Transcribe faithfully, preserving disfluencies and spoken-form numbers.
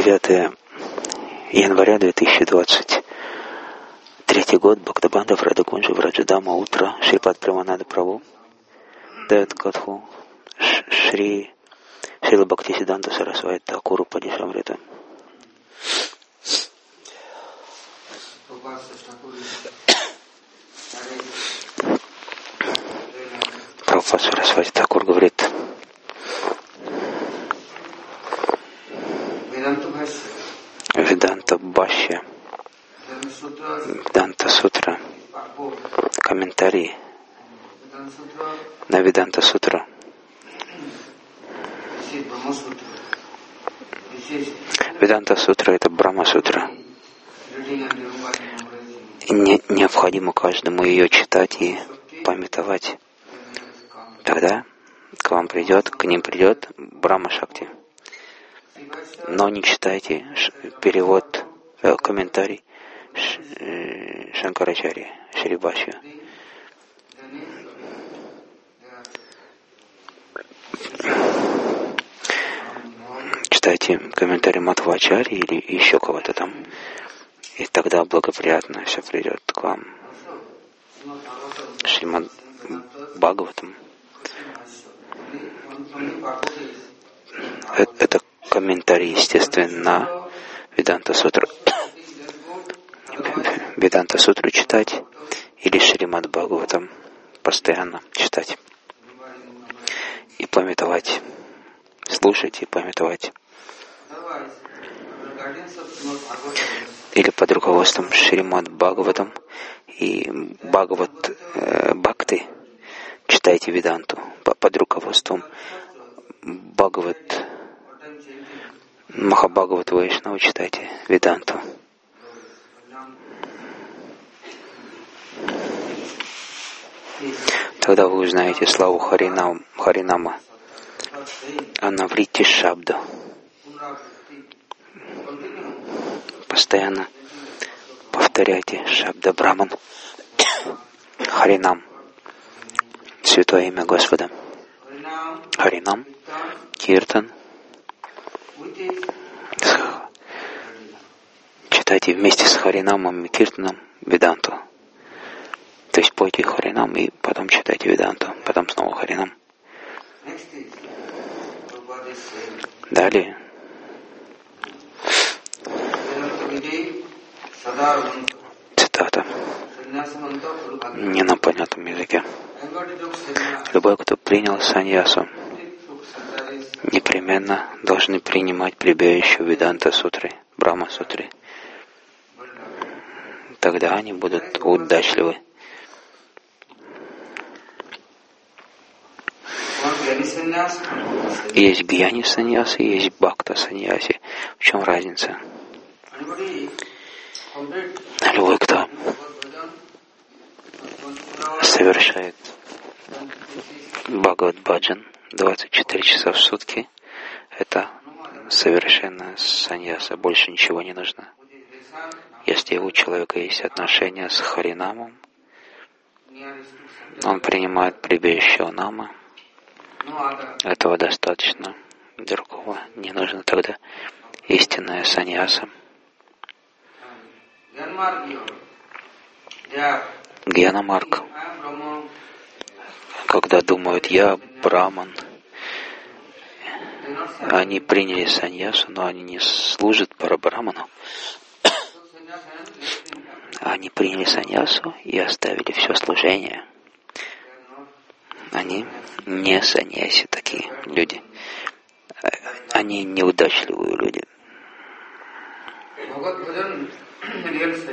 девятое января две тысячи двадцать третий год. Бхактабандха Радакунджи Враджадама. Утро. Шрипад Прамананда Прабhu дает катху Шри Шрила Бхактисиданта Сарасвати Такуру Падишамрита. Прабхупад Сарасвати Такур говорит: Веданта Бхашья, Веданта Сутра, комментарий на Веданта Сутру. Веданта Сутра — это Брахма Сутра. И не, необходимо каждому ее читать и памятовать. Тогда к вам придет, к ним придет Брахма Шакти. Но не читайте перевод, э, комментарий Ш, э, Шанкарачарьи, Шри Бхашью. Читайте комментарий Матхвачарьи или еще кого-то там, и тогда благоприятно все придет к вам. Шримад Бхагаватам — это комментарий, естественно, на Веданта Сутру. Веданта Сутру читать или Шримад Бхагаватам постоянно читать и памятовать, слушать и памятовать. Или под руководством Шримад Бхагаватам и Бхагават э, Бхакти читайте Веданту. Под руководством Бхагават Махабхагават Вайшнава читайте Веданту. Тогда вы узнаете славу Харинам, Харинама, Анаврити Шабда. Постоянно повторяйте Шабда Браман, Харинам, святое имя Господа. Харинам, Киртан. Читайте вместе с Харинамом и Киртаном Веданту. То есть пойте Харинам и потом читайте Веданту, потом снова Харинам. Далее. Цитата. Не на понятном языке. Любой, кто принял саньясу, непременно должны принимать прибежище Веданта Сутры, Брахма Сутры. Тогда они будут удачливы. Есть гьяни саньяси, есть бхакта саньяси. В чем разница? Любой, кто совершает Бхагават Баджан двадцать четыре часа в сутки, это совершенно саньяса, больше ничего не нужно. Если у человека есть отношения с Харинамом, он принимает прибежище у Намы, этого достаточно, другого не нужно. Тогда истинная саньяса. Гьянамарг. Когда думают «я браман», они приняли саньясу, но они не служат парабраману. Они приняли саньясу и оставили все служение. Они не саньяси такие люди. Они неудачливые люди.